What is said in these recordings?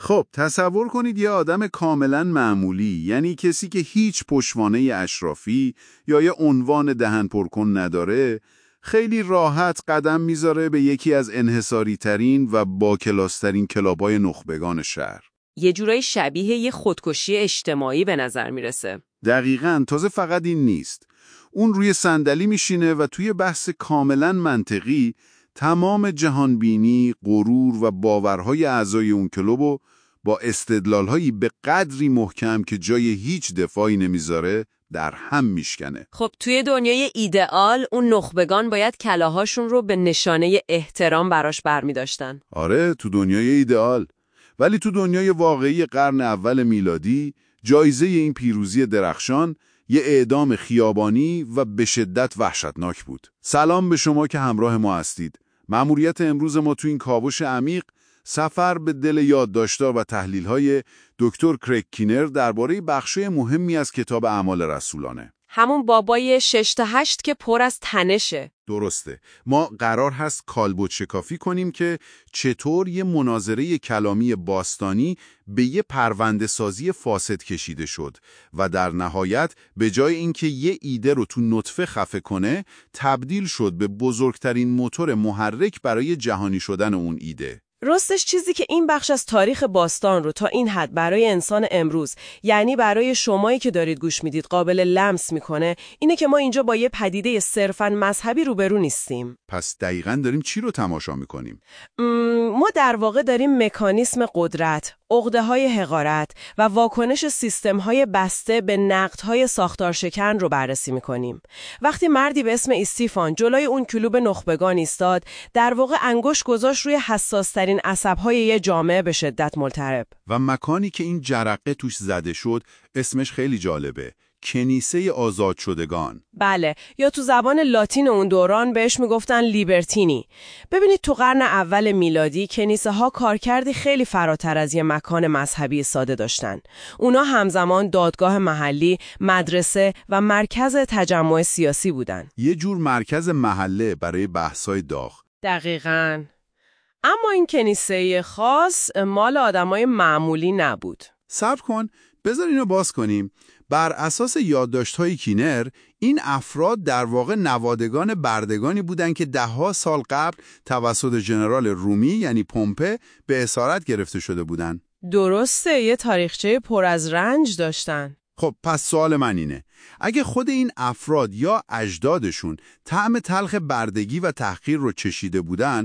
خب تصور کنید یه آدم کاملا معمولی، یعنی کسی که هیچ پشتوانه اشرافی یا یه عنوان دهن پرکن نداره، خیلی راحت قدم میذاره به یکی از انحصاری ترین و با کلاسترین کلابای نخبگان شهر. یه جورایی شبیه یه خودکشی اجتماعی به نظر میرسه. دقیقاً. تازه فقط این نیست. اون روی صندلی میشینه و توی بحث کاملا منطقی تمام جهانبینی، غرور و باورهای اعضای اون کلوبو با استدلالهایی به قدری محکم که جای هیچ دفاعی نمیذاره در هم میشکنه. خب توی دنیای ایدئال اون نخبگان باید کلاهاشون رو به نشانه احترام براش برمی‌داشتن. آره، تو دنیای ایدئال. ولی تو دنیای واقعی قرن اول میلادی جایزه این پیروزی درخشان یه اعدام خیابانی و به شدت وحشتناک بود. سلام به شما که همراه ما هستید. مأموریت امروز ما تو این کاوش عمیق سفر به دل یادداشت‌ها و تحلیل‌های دکتر کریگ کینر درباره بخشای مهمی از کتاب اعمال رسولانه. همون بابای 6 تا 8 که پر از تنشه. درسته. ما قرار هست کالبد شکافی کنیم که چطور یه مناظره کلامی باستانی به یه پرونده سازی فاسد کشیده شد و در نهایت به جای اینکه یه ایده رو تو نطفه خفه کنه، تبدیل شد به بزرگترین موتور محرک برای جهانی شدن اون ایده. راستش چیزی که این بخش از تاریخ باستان رو تا این حد برای انسان امروز، یعنی برای شمایی که دارید گوش میدید، قابل لمس میکنه، اینه که ما اینجا با یه پدیده صرفاً مذهبی روبرو نیستیم. پس دقیقاً داریم چی رو تماشا میکنیم؟ ما در واقع داریم مکانیسم قدرت، عقده‌های حقارت و واکنش سیستم‌های بسته به نقدهای ساختارشکن رو بررسی می‌کنیم. وقتی مردی به اسم استیفان جلوی اون کلوب نخبگان ایستاد، در واقع انگشت گذاشت روی حساس‌ترین عصب‌های یه جامعه به شدت مضطرب. و مکانی که این جرقه توش زده شد اسمش خیلی جالبه. کنیسه آزاد شدگان. بله، یا تو زبان لاتین اون دوران بهش میگفتن لیبرتینی. ببینید تو قرن اول میلادی کنیسه ها کارکردی خیلی فراتر از یه مکان مذهبی ساده داشتن. اونا همزمان دادگاه محلی، مدرسه و مرکز تجمع سیاسی بودن. یه جور مرکز محله برای بحث‌های داغ. دقیقاً. اما این کنیسه خاص مال آدمای معمولی نبود. صبر کن، بذار اینو باز کنیم. بر اساس یادداشت‌های کینر، این افراد در واقع نوادگان بردگانی بودند که ده‌ها سال قبل توسط ژنرال رومی یعنی پومپه به اسارت گرفته شده بودند. درسته، یه تاریخچه پر از رنج داشتن. خب پس سوال من اینه، اگه خود این افراد یا اجدادشون طعم تلخ بردگی و تحقیر رو چشیده بودن،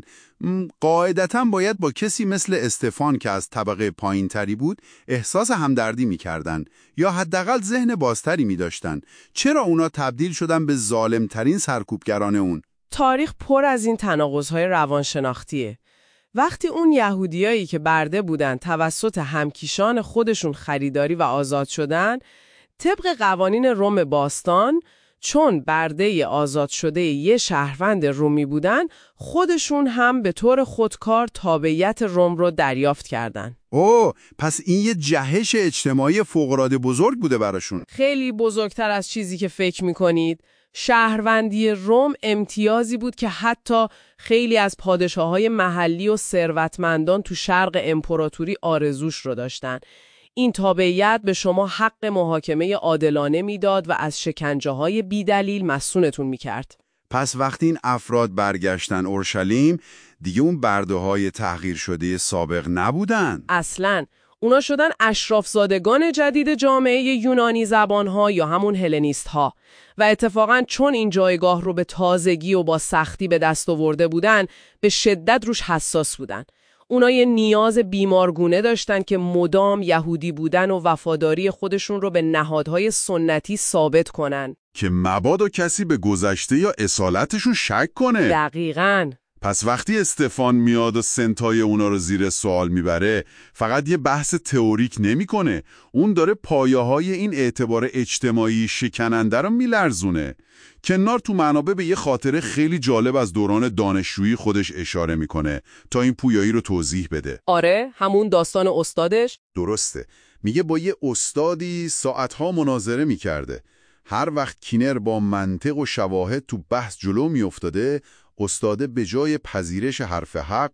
قاعدتاً باید با کسی مثل استفان که از طبقه پایین تری بود احساس همدردی میکردن یا حداقل ذهن بازتری میداشتن. چرا اونا تبدیل شدن به ظالمترین سرکوبگران اون؟ تاریخ پر از این تناقض‌های روانشناختیه. وقتی اون یهودیایی که برده بودن توسط همکیشان خودشون خریداری و آزاد شدن، طبق قوانین روم باستان، چون برده آزاد شده یه شهروند رومی بودن، خودشون هم به طور خودکار تابعیت روم رو دریافت کردن. اوه، پس این یه جهش اجتماعی فوق‌العاده بزرگ بوده براشون. خیلی بزرگتر از چیزی که فکر می‌کنید. شهروندی روم امتیازی بود که حتی خیلی از پادشاه‌های محلی و ثروتمندان تو شرق امپراتوری آرزوش رو داشتن. این تابعیت به شما حق محاکمه عادلانه میداد و از شکنجه‌های بی‌دلیل مصونتون میکرد. پس وقتی این افراد برگشتن اورشلیم، دیگه اون برده‌های تحقیر شده سابق نبودن. اصلاً اونا شدن اشرافزادگان جدید جامعه یونانی زبانها یا همون هلنیست ها و اتفاقاً چون این جایگاه رو به تازگی و با سختی به دست آورده بودن، به شدت روش حساس بودن. اونا یه نیاز بیمارگونه داشتن که مدام یهودی بودن و وفاداری خودشون رو به نهادهای سنتی ثابت کنن. که مبادا کسی به گذشته یا اصالتشون شک کنه. دقیقاً. پس وقتی استفان میاد و سنتای اونا رو زیر سوال میبره، فقط یه بحث تئوریک نمیکنه، اون داره پایه‌های این اعتبار اجتماعی شکننده رو میلرزونه. کنار تو منابع به یه خاطره خیلی جالب از دوران دانشجویی خودش اشاره میکنه تا این پویایی رو توضیح بده. آره، همون داستان استادش. درسته. میگه با یه استادی ساعتها مناظره میکرده. هر وقت کینر با منطق و شواهد تو بحث جلو میافتاده، استاده به جای پذیرش حرف حق،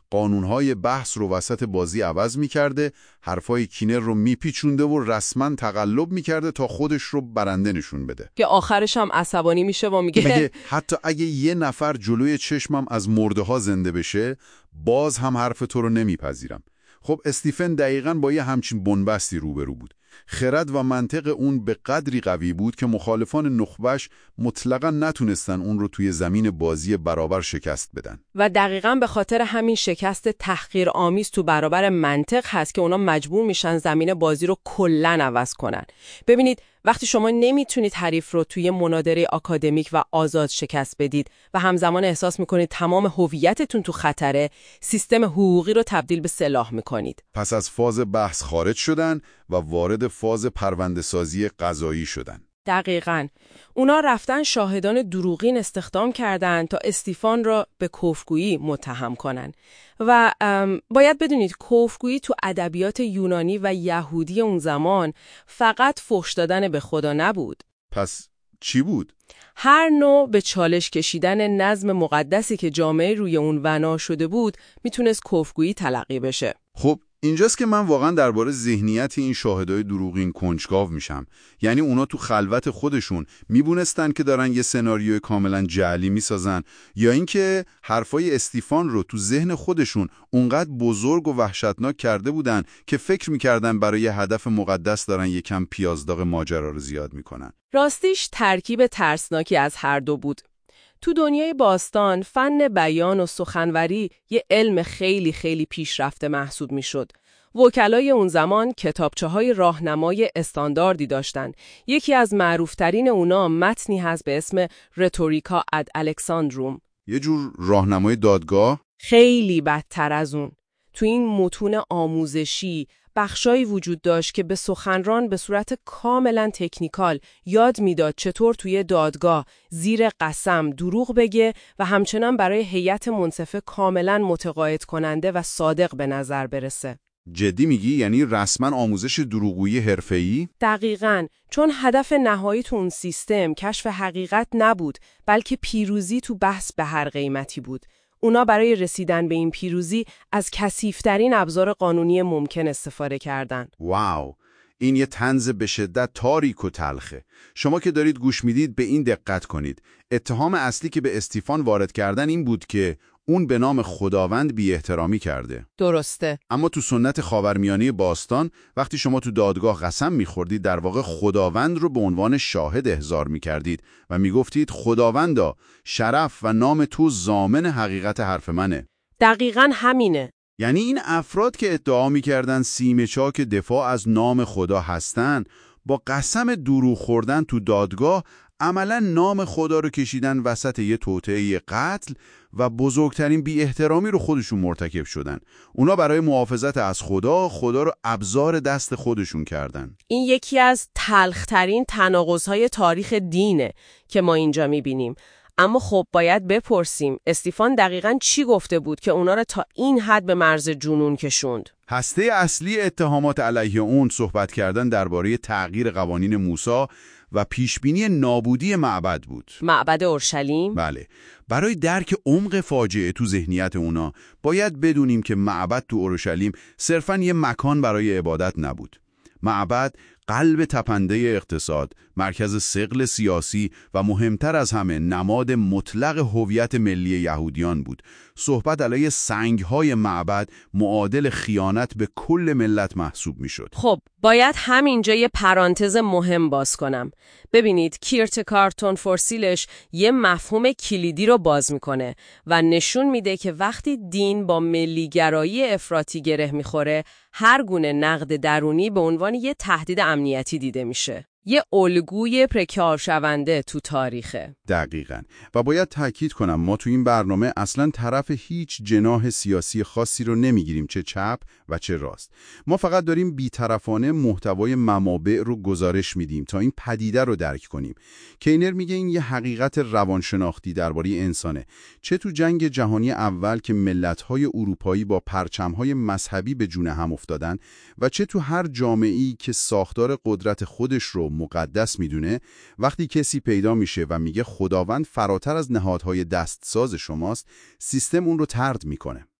قانونهای بحث رو وسط بازی عوض می‌کرده، حرفای کینر رو میپیچونده و رسما تقلب می‌کرده تا خودش رو برنده نشون بده. که آخرش هم عصبانی میشه و میگه حتی اگه یه نفر جلوی چشمم از مرده‌ها زنده بشه، باز هم حرف تو رو نمیپذیرم. خب استیفن دقیقاً با یه همچین بنبستی روبرو بود. خرد و منطق اون به قدری قوی بود که مخالفان نخبه‌اش مطلقاً نتونستن اون رو توی زمین بازی برابر شکست بدن. و دقیقاً به خاطر همین شکست تحقیرآمیز تو برابر منطق هست که اونا مجبور میشن زمین بازی رو کلاً عوض کنن. ببینید وقتی شما نمیتونید حریف رو توی مناظره آکادمیک و آزاد شکست بدید و همزمان احساس میکنید تمام هویتتون تو خطره، سیستم حقوقی رو تبدیل به سلاح میکنید. پس از فاز بحث خارج شدن و وارد فاز پرونده‌سازی قضایی شدن. دقیقاً. اونا رفتن شاهدان دروغین استخدام کردن تا استیفان را به کفرگویی متهم کنن. و باید بدونید کفرگویی تو ادبیات یونانی و یهودی اون زمان فقط فحش دادن به خدا نبود. پس چی بود؟ هر نوع به چالش کشیدن نظم مقدسی که جامعه روی اون بنا شده بود میتونست کفرگویی تلقی بشه. خب اینجاست که من واقعا درباره ذهنیت این شاهدای دروغین کنجکاو میشم. یعنی اونا تو خلوت خودشون میبونستن که دارن یه سناریوی کاملا جعلی میسازن، یا اینکه حرفای استیفان رو تو ذهن خودشون اونقدر بزرگ و وحشتناک کرده بودن که فکر میکردن برای هدف مقدس دارن یکم پیازداغ ماجرا رو زیاد میکنن. راستیش ترکیب ترسناکی از هر دو بود. تو دنیای باستان فن بیان و سخنوری یه علم خیلی خیلی پیشرفته محسوب میشد. وکلای اون زمان کتابچه‌های راهنمای استانداردی داشتن. یکی از معروفترین اونا متنی هست به اسم رتوریکا اد الکساندروم. یه جور راهنمای دادگاه؟ خیلی بدتر از اون. تو این متون آموزشی بخشایی وجود داشت که به سخنران به صورت کاملا تکنیکال یاد میداد چطور توی دادگاه زیر قسم دروغ بگه و همچنان برای هیئت منصفه کاملا متقاعد کننده و صادق به نظر برسه. جدی میگی؟ یعنی رسما آموزش دروغگویی حرفه‌ای؟ دقیقاً، چون هدف نهایی تو اون سیستم کشف حقیقت نبود، بلکه پیروزی تو بحث به هر قیمتی بود. اونا برای رسیدن به این پیروزی از کثیف‌ترین ابزار قانونی ممکن استفاده کردن. واو، این یه طنز به شدت تاریک و تلخه. شما که دارید گوش میدید به این دقت کنید. اتهام اصلی که به استیفان وارد کردن این بود که اون به نام خداوند بی احترامی کرده. درسته. اما تو سنت خاورمیانه باستان وقتی شما تو دادگاه قسم می‌خوردید در واقع خداوند رو به عنوان شاهد احضار می‌کردید و می‌گفتید خداوندا شرف و نام تو ضامن حقیقت حرف منه. دقیقاً همینه. یعنی این افراد که ادعا می‌کردن سیم چاک دفاع از نام خدا هستن، با قسم دروغ خوردن تو دادگاه عملاً نام خدا رو کشیدن وسط یه توطئه قتل و بزرگترین بی احترامی رو خودشون مرتکب شدن. اونا برای محافظت از خدا رو ابزار دست خودشون کردن. این یکی از تلخترین تناقض‌های تاریخ دینه که ما اینجا می‌بینیم. اما خب باید بپرسیم استیفان دقیقاً چی گفته بود که اونا رو تا این حد به مرز جنون کشوند؟ هسته اصلی اتهامات علیه اون صحبت کردن درباره تغییر قوانین موسی و پیشبینی نابودی معبد بود. معبد اورشلیم؟ بله. برای درک عمق فاجعه تو ذهنیت اونا باید بدونیم که معبد تو اورشلیم صرفاً یه مکان برای عبادت نبود. معبد قلب تپنده اقتصاد، مرکز ثقل سیاسی و مهمتر از همه نماد مطلق هویت ملی یهودیان بود. صحبت علیه سنگ‌های معبد معادل خیانت به کل ملت محسوب می‌شد. خب باید همینجا یه پرانتز مهم باز کنم. ببینید کیرکگارد فورسیلش یه مفهوم کلیدی رو باز میکنه و نشون میده که وقتی دین با ملیگرایی افراطی گره میخوره، هر گونه نقد درونی به عنوان یه تهدید امنیتی دیده میشه. یه الگوی پرکار شونده تو تاریخه. دقیقاً. و باید تاکید کنم ما تو این برنامه اصلاً طرف هیچ جناح سیاسی خاصی رو نمیگیریم، چه چپ و چه راست. ما فقط داریم بی‌طرفانه محتوای منابع رو گزارش میدیم تا این پدیده رو درک کنیم. کینر میگه این یه حقیقت روانشناختی درباره انسانه. چه تو جنگ جهانی اول که ملت‌های اروپایی با پرچم‌های مذهبی به جون هم افتادن و چه تو هر جامعه‌ای که ساختار قدرت خودش رو مقدس میدونه، وقتی کسی پیدا میشه و میگه خداوند فراتر از نهادهای دستساز شماست، سیستم اون رو طرد میکنه.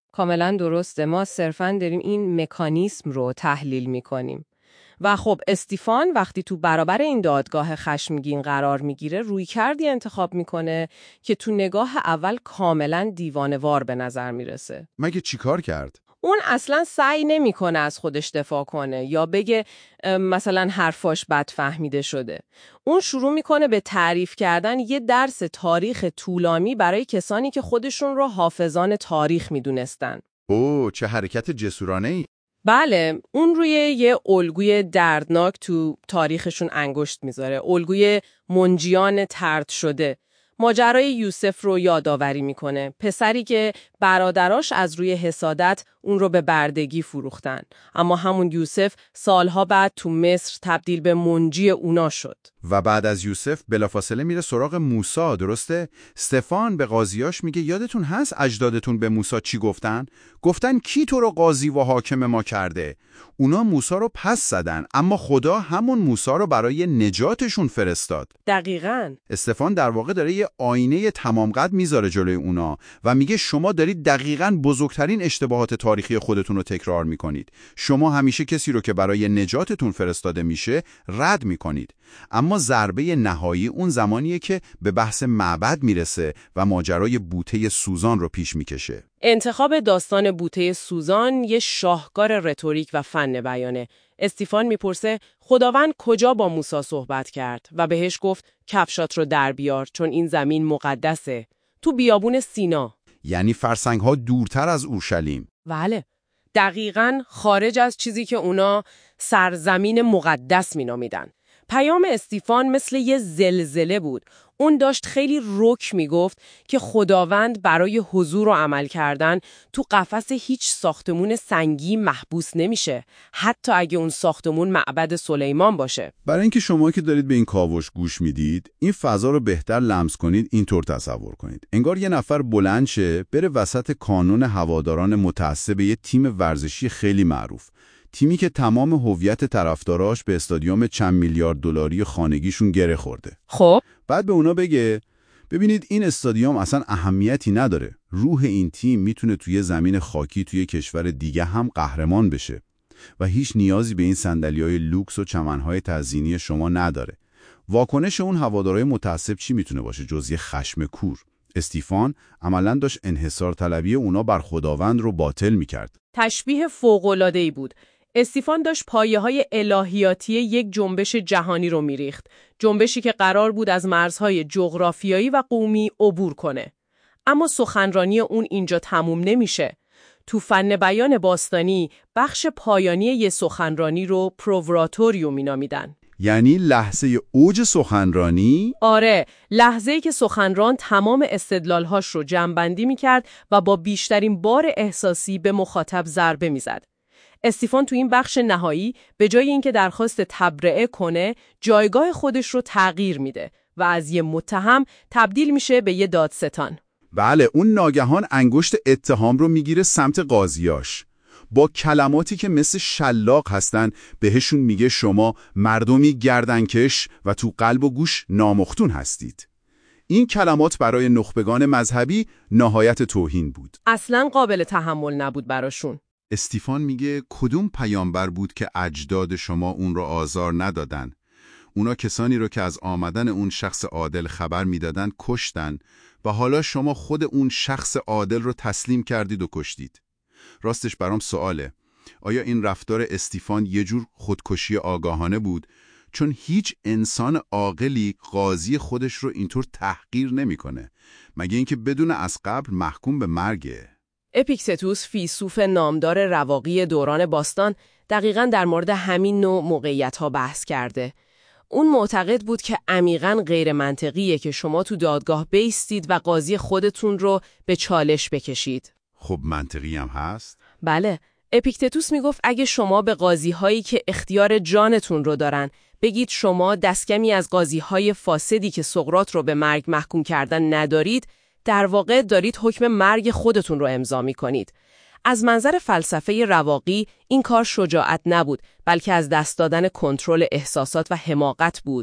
کاملا درسته. ما صرفاً داریم این مکانیسم رو تحلیل میکنیم. و خب استیفان وقتی تو برابر این دادگاه خشمگین قرار میگیره رویکردی انتخاب میکنه که تو نگاه اول کاملا دیوانه‌وار به نظر میرسه. مگه چیکار کرد؟ اون اصلا سعی نمیکنه از خودش دفاع کنه یا بگه مثلا حرفاش بد فهمیده شده. اون شروع میکنه به تعریف کردن یه درس تاریخ طولانی برای کسانی که خودشون رو حافظان تاریخ میدونستن. اوه، چه حرکت جسورانه‌ای. بله، اون روی یه الگوی دردناک تو تاریخشون انگشت میذاره. الگوی منجیان طرد شده. ماجرای یوسف رو یادآوری میکنه. پسری که برادراش از روی حسادت اون رو به بردگی فروختن. اما همون یوسف سالها بعد تو مصر تبدیل به منجی اونا شد. و بعد از یوسف بلافاصله میره سراغ موسی، درسته؟ استفان به قاضیاش میگه یادتون هست اجدادتون به موسی چی گفتن؟ گفتن کی تو رو قاضی و حاکم ما کرده؟ اونا موسی رو پس زدن، اما خدا همون موسی رو برای نجاتشون فرستاد. دقیقاً. استفان در واقع داره یه آینه تمام قد میذاره جلوی اونا و میگه شما دارید دقیقاً بزرگترین اشتباهات تاریخی خودتون رو تکرار میکنید. شما همیشه کسی رو که برای نجاتتون فرستاده میشه رد میکنید. اما ضربه نهایی اون زمانیه که به بحث معبد میرسه و ماجرای بوته سوزان رو پیش میکشه. انتخاب داستان بوته سوزان یه شاهکار رتوریک و فن بیانه. استیفان میپرسه خداوند کجا با موسی صحبت کرد و بهش گفت کفشات رو در بیار چون این زمین مقدسه. تو بیابون سینا. یعنی فرسنگ‌ها دورتر از اورشلیم. بله. دقیقاً خارج از چیزی که اونا سرزمین مقدس مینامیدن. پیام استیفان مثل یه زلزله بود. اون داشت خیلی رک میگفت که خداوند برای حضور و عمل کردن تو قفس هیچ ساختمون سنگی محبوس نمیشه، حتی اگه اون ساختمون معبد سلیمان باشه. برای اینکه شما که دارید به این کاوش گوش میدید، این فضا رو بهتر لمس کنید، اینطور تصور کنید. انگار یه نفر بلند شه بره وسط کانون هواداران متعصب یه تیم ورزشی خیلی معروف. تیمی که تمام هویت طرفداراش به استادیوم چند میلیارد دلاری خانگیشون گره خورده. خب بعد به اونا بگه ببینید این استادیوم اصلا اهمیتی نداره. روح این تیم میتونه توی زمین خاکی توی کشور دیگه هم قهرمان بشه و هیچ نیازی به این صندلی‌های لوکس و چمن‌های تزیینی شما نداره. واکنش اون هوادارهای متعصب چی میتونه باشه جز یه خشم کور؟ استیفان عملاً داشت انحصار طلبی اونا بر خداوند رو باطل میکرد. تشبیه فوق‌العاده‌ای بود. استیفان داشت پایه‌های الهیاتی یک جنبش جهانی رو میریخت. جنبشی که قرار بود از مرزهای جغرافیایی و قومی عبور کنه. اما سخنرانی اون اینجا تموم نمیشه. تو فن بیان باستانی بخش پایانی یه سخنرانی رو پرووراتوریو مینامیدن. یعنی لحظه اوج سخنرانی؟ آره، لحظه‌ای که سخنران تمام استدلال‌هاش رو جمع‌بندی می‌کرد و با بیشترین بار احساسی به مخاطب ضربه می‌زد. استیفان تو این بخش نهایی به جای اینکه درخواست تبرئه کنه، جایگاه خودش رو تغییر میده و از یه متهم تبدیل میشه به یه دادستان. بله، اون ناگهان انگشت اتهام رو میگیره سمت قاضیاش. با کلماتی که مثل شلاق هستن بهشون میگه شما مردمی گردنکش و تو قلب و گوش نامختون هستید. این کلمات برای نخبگان مذهبی نهایت توهین بود. اصلاً قابل تحمل نبود براشون. استیفان میگه کدوم پیامبر بود که اجداد شما اون رو آزار ندادن؟ اونا کسانی رو که از آمدن اون شخص عادل خبر میدادن کشتن و حالا شما خود اون شخص عادل رو تسلیم کردید و کشتید. راستش برام سواله، آیا این رفتار استیفان یه جور خودکشی آگاهانه بود؟ چون هیچ انسان عاقلی قاضی خودش رو اینطور تحقیر نمیکنه، مگه اینکه بدون از قبل محکوم به مرگه. اپیکتتوس، فیلسوف نامدار رواقی دوران باستان، دقیقاً در مورد همین نوع موقعیت‌ها بحث کرده. اون معتقد بود که عمیقاً غیر منطقیه که شما تو دادگاه بیستید و قاضی خودتون رو به چالش بکشید. خب منطقی هم هست؟ بله، اپیکتتوس میگفت اگه شما به قاضی‌هایی که اختیار جانتون رو دارن بگید شما دستکمی از قاضی‌های فاسدی که سقراط رو به مرگ محکوم کردن ندارید، در واقع دارید حکم مرگ خودتون رو امضا می‌کنید. از منظر فلسفه رواقی این کار شجاعت نبود، بلکه از دست دادن کنترل احساسات و حماقت بود.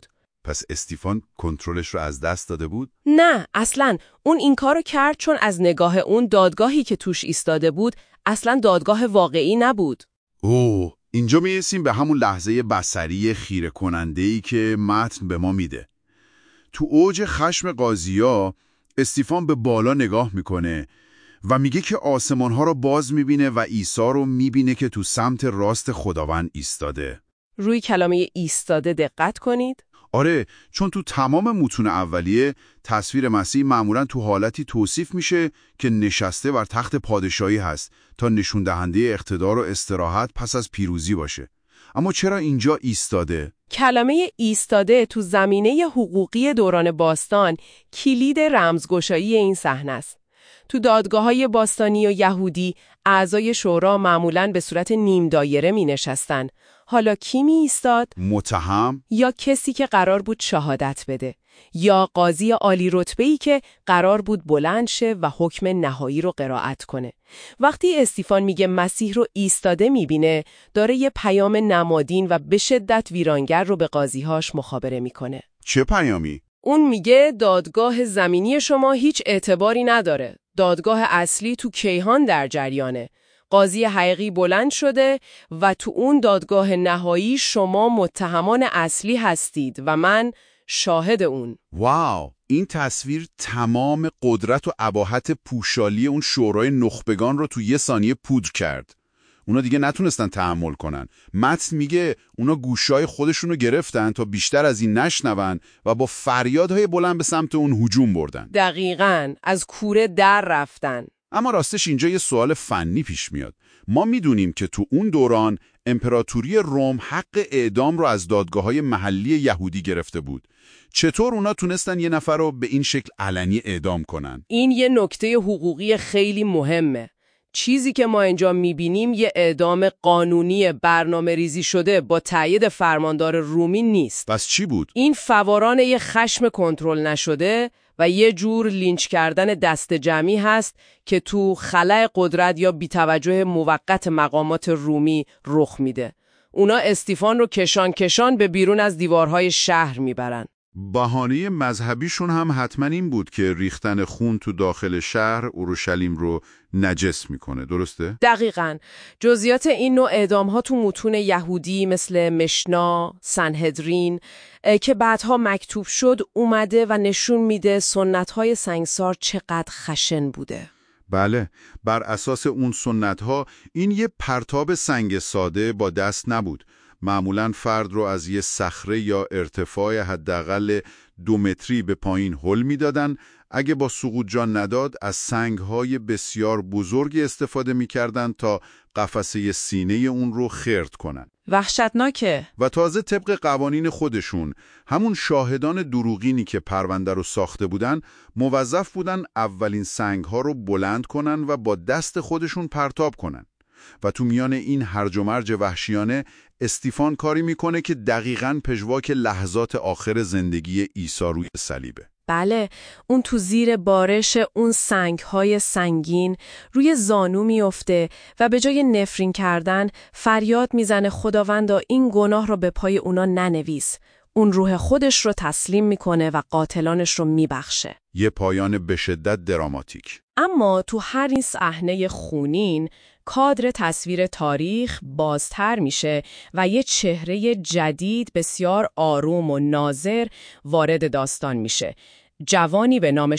پس استیفان کنترلش رو از دست داده بود؟ نه، اصلاً اون این کارو کرد چون از نگاه اون دادگاهی که توش ایستاده بود اصلاً دادگاه واقعی نبود. اوه، اینجا میرسیم به همون لحظه بصری خیره کننده‌ای که متن به ما میده. تو اوج خشم قاضیا، استیفان به بالا نگاه میکنه و میگه که آسمان‌ها رو باز میبینه و عیسی رو میبینه که تو سمت راست خداوند ایستاده. روی کلمه ایستاده دقت کنید. آره، چون تو تمام متون اولیه تصویر مسیح معمولاً تو حالتی توصیف میشه که نشسته بر تخت پادشاهی هست تا نشون دهنده اقتدار و استراحت پس از پیروزی باشه. اما چرا اینجا ایستاده؟ کلمه ایستاده تو زمینه حقوقی دوران باستان کلید رمزگشایی این صحنه است. تو دادگاه‌های باستانی و یهودی اعضای شورا معمولاً به صورت نیم دایره می نشستن. حالا کی می ایستاد؟ متهم؟ یا کسی که قرار بود شهادت بده، یا قاضی عالی رتبه‌ای که قرار بود بلند شه و حکم نهایی رو قرائت کنه. وقتی استیفان میگه مسیح رو ایستاده میبینه، داره یه پیام نمادین و به شدت ویرانگر رو به قاضی‌هاش مخابره میکنه. چه پیامی؟ اون میگه دادگاه زمینی شما هیچ اعتباری نداره. دادگاه اصلی تو کیهان در جریانه. قاضی حقیقی بلند شده و تو اون دادگاه نهایی شما متهمان اصلی هستید و من شاهد اون. واو، این تصویر تمام قدرت و اباحت پوشالی اون شورای نخبگان رو تو یه ثانیه پودر کرد. اونا دیگه نتونستن تحمل کنن. متن میگه اونا گوشای خودشون رو گرفتن تا بیشتر از این نشنون و با فریادهای بلند به سمت اون هجوم بردن. دقیقاً، از کوره در رفتن. اما راستش اینجا یه سوال فنی پیش میاد. ما میدونیم که تو اون دوران امپراتوری روم حق اعدام رو از دادگاه‌های محلی یهودی گرفته بود. چطور اونا تونستن یه نفر رو به این شکل علنی اعدام کنن؟ این یه نکته حقوقی خیلی مهمه. چیزی که ما اینجا میبینیم یه اعدام قانونی برنامه ریزی شده با تایید فرماندار رومی نیست. پس چی بود؟ این فوران یه خشم کنترل نشده و یه جور لینچ کردن دست جمعی هست که تو خلأ قدرت یا بی‌توجه موقت مقامات رومی رخ میده. اونا استیفان رو کشان به بیرون از دیوارهای شهر میبرن. بهانه مذهبیشون هم حتما این بود که ریختن خون تو داخل شهر اورشلیم رو نجس میکنه، درسته؟ دقیقاً. جزئیات این نوع اعدام‌ها تو متون یهودی مثل مشنا، سنهدرین که بعدها مکتوب شد اومده و نشون میده سنت‌های سنگسار چقدر خشن بوده. بله، بر اساس اون سنت‌ها این یه پرتاب سنگ ساده با دست نبود. معمولاً فرد رو از یه صخره یا ارتفاع حداقل 2 متری به پایین هل میدادن. اگه با سقوط جان نداد از سنگ‌های بسیار بزرگی استفاده می‌کردن تا قفسه سینه اون رو خرد کنن. وحشتناکه. و تازه طبق قوانین خودشون همون شاهدان دروغینی که پرونده رو ساخته بودن موظف بودن اولین سنگ‌ها رو بلند کنن و با دست خودشون پرتاب کنن. و تو میان این هرج و مرج وحشیانه استیفان کاری میکنه که دقیقاً پژواک لحظات آخر زندگی عیسی روی صلیبه. بله، اون تو زیر بارش اون سنگ‌های سنگین روی زانو میفته و به جای نفرین کردن فریاد میزنه خداوندا این گناه رو به پای اونا ننویس. اون روح خودش رو تسلیم میکنه و قاتلانش رو میبخشه. یه پایان به شدت دراماتیک. اما تو هر این صحنه خونین کادر تصویر تاریخ بازتر میشه و یه چهره جدید بسیار آروم و ناظر وارد داستان میشه. جوانی به نام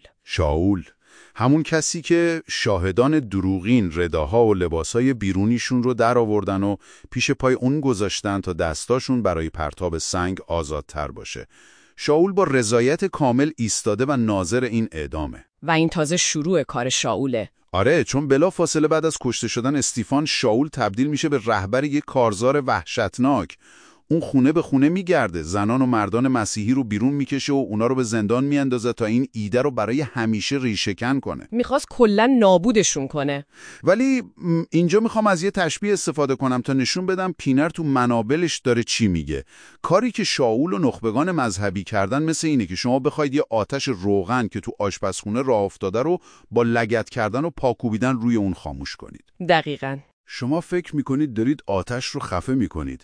شاول، همون کسی که شاهدان دروغین رداها و لباسای بیرونیشون رو در آوردن و پیش پای اون گذاشتن تا دستاشون برای پرتاب سنگ آزادتر باشه. شاول با رضایت کامل ایستاده و ناظر این اعدامه. و این تازه شروع کار شاوله. آره، چون بلا فاصله بعد از کشته شدن استیفان، شاول تبدیل میشه به رهبر یک کارزار وحشتناک. اون خونه به خونه میگرده، زنان و مردان مسیحی رو بیرون میکشه و اونا رو به زندان میاندازه تا این ایده رو برای همیشه ریشه‌کن کنه. میخواست کلاً نابودشون کنه. ولی اینجا میخوام از یه تشبیه استفاده کنم تا نشون بدم پینر تو منابلش داره چی میگه. کاری که شاول و نخبگان مذهبی کردن مثل اینه که شما بخواید یه آتش روغن که تو آشپزخونه راه افتاده رو با لگد کردن و پاکوبیدن روی اون خاموش کنید. دقیقاً. شما فکر میکنید دارید آتش رو خفه میکنید،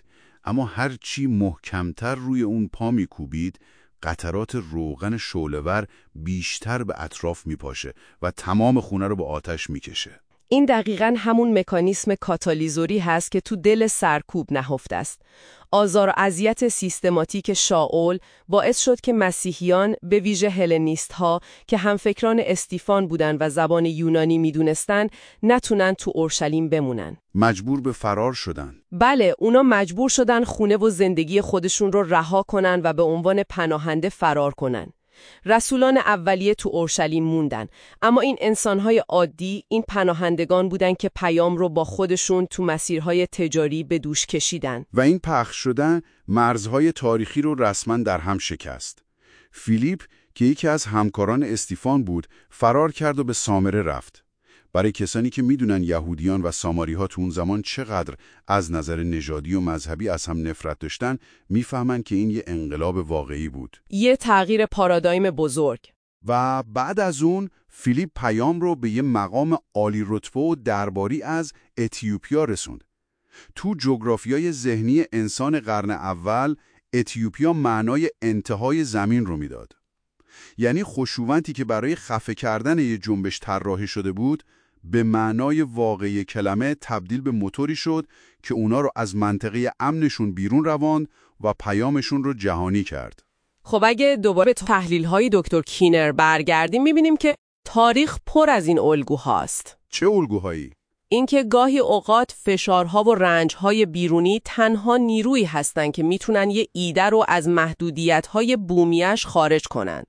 اما هر چی محکمتر روی اون پا میکوبید، قطرات روغن شعله‌ور بیشتر به اطراف میپاشه و تمام خونه رو به آتش میکشه. این دقیقاً همون مکانیسم کاتالیزوری هست که تو دل سرکوب نهفته است. آزار و اذیت سیستماتیک شاول باعث شد که مسیحیان، به ویژه هلنیست‌ها که همفکران استیفان بودن و زبان یونانی میدونستن، نتونن تو اورشلیم بمونن. مجبور به فرار شدن. بله، اونا مجبور شدن خونه و زندگی خودشون رو رها کنن و به عنوان پناهنده فرار کنن. رسولان اولیه تو اورشلیم موندن، اما این انسانهای عادی، این پناهندگان بودن که پیام رو با خودشون تو مسیرهای تجاری به دوش کشیدن. و این پخش شدن مرزهای تاریخی رو رسما در هم شکست. فیلیپ که یکی از همکاران استیفان بود، فرار کرد و به سامره رفت. برای کسانی که میدونن یهودیان و ساماری‌ها تو اون زمان چقدر از نظر نژادی و مذهبی از هم نفرت داشتن، میفهمن که این یه انقلاب واقعی بود. یه تغییر پارادایم بزرگ. و بعد از اون فیلیپ پیام رو به یه مقام عالی رتبه و درباری از اتیوپیا رسوند. تو جغرافیای ذهنی انسان قرن اول، اتیوپیا معنای انتهای زمین رو میداد. یعنی خشونتی که برای خفه کردن یه جنبش طراحی شده بود، به معنای واقعی کلمه تبدیل به موتوری شد که اونا رو از منطقه امنشون بیرون رواند و پیامشون رو جهانی کرد. خب اگه دوباره به تحلیل‌های دکتر کینر برگردیم، می‌بینیم که تاریخ پر از این الگوهاست. چه الگوهایی؟ اینکه گاهی اوقات فشارها و رنج‌های بیرونی تنها نیرویی هستن که میتونن یه ایده رو از محدودیت‌های بومیش خارج کنن.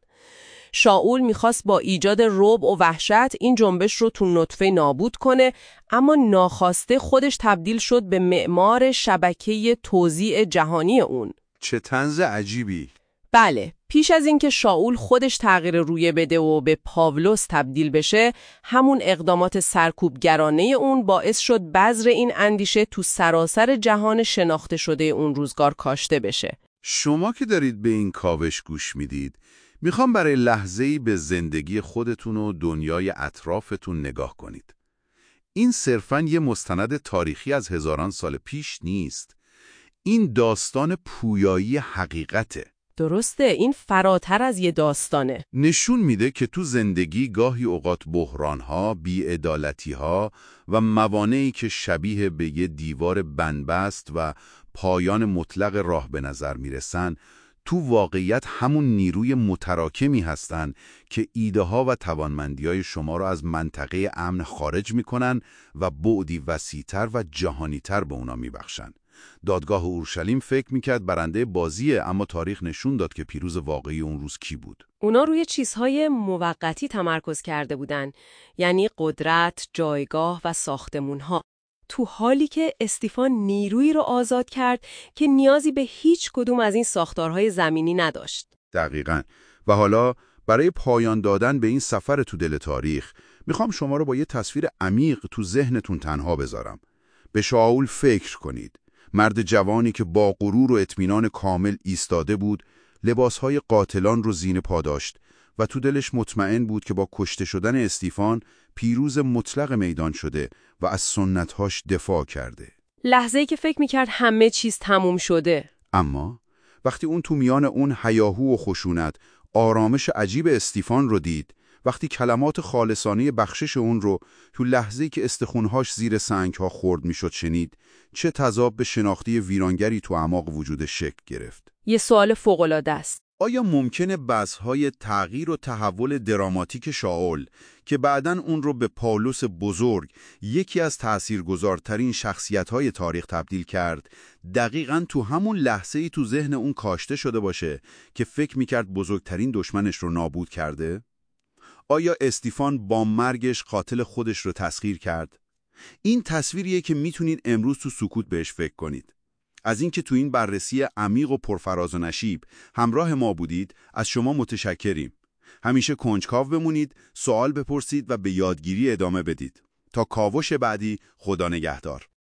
شاول میخواست با ایجاد رعب و وحشت این جنبش رو تو نطفه نابود کنه، اما ناخواسته خودش تبدیل شد به معمار شبکه توزیع جهانی اون. چه طنز عجیبی! بله، پیش از اینکه شاول خودش تغییر رویه بده و به پاولوس تبدیل بشه، همون اقدامات سرکوبگرانه اون باعث شد بذر این اندیشه تو سراسر جهان شناخته شده اون روزگار کاشته بشه. شما که دارید به این کاوش گوش میدید، میخوام برای لحظه‌ای به زندگی خودتون و دنیای اطرافتون نگاه کنید. این صرفاً یه مستند تاریخی از هزاران سال پیش نیست. این داستان پویایی حقیقته. درسته، این فراتر از یه داستانه. نشون میده که تو زندگی گاهی اوقات بحرانها، بی‌عدالتی‌ها و موانعی که شبیه به یه دیوار بنبست و پایان مطلق راه به نظر میرسن، تو واقعیت همون نیروی متراکمی هستن که ایده‌ها و توانمندی‌های شما رو از منطقه امن خارج میکنن و بعدی وسیع‌تر و جهانی‌تر به اونا میبخشن. دادگاه اورشلیم فکر میکرد برنده بازیه، اما تاریخ نشون داد که پیروز واقعی اون روز کی بود. اونا روی چیزهای موقتی تمرکز کرده بودن، یعنی قدرت، جایگاه و ساختمونها، تو حالی که استیفان نیرویی رو آزاد کرد که نیازی به هیچ کدوم از این ساختارهای زمینی نداشت. دقیقاً. و حالا برای پایان دادن به این سفر تو دل تاریخ، میخوام شما رو با یه تصویر عمیق تو ذهنتون تنها بذارم. به شاول فکر کنید. مرد جوانی که با غرور و اطمینان کامل ایستاده بود، لباسهای قاتلان رو زین پا داشت و تو دلش مطمئن بود که با کشته شدن استیفان پیروز مطلق میدان شده و از سنت‌هاش دفاع کرده. لحظه‌ای که فکر می‌کرد همه چیز تموم شده. اما وقتی اون تو میان اون هیاهو و خشونت آرامش عجیب استیفان رو دید، وقتی کلمات خالصانه بخشش اون رو تو لحظه‌ای که استخونهاش زیر سنگ‌ها خرد میشد شنید، چه تضاد به شناختی ویرانگری تو اعماق وجودش شکل گرفت. یه سوال فوق‌العاده است. آیا ممکنه بحث‌های تغییر و تحول دراماتیک شاول که بعداً اون رو به پاولوس بزرگ، یکی از تأثیرگذارترین شخصیت‌های تاریخ تبدیل کرد، دقیقاً تو همون لحظه‌ای تو ذهن اون کاشته شده باشه که فکر می‌کرد بزرگترین دشمنش رو نابود کرده؟ آیا استیفان با مرگش قاتل خودش رو تسخیر کرد؟ این تصویریه که میتونید امروز تو سکوت بهش فکر کنید. از اینکه تو این بررسی عمیق و پرفراز و نشیب همراه ما بودید، از شما متشکریم. همیشه کنجکاو بمونید، سوال بپرسید و به یادگیری ادامه بدید. تا کاوش بعدی، خدا نگهدار.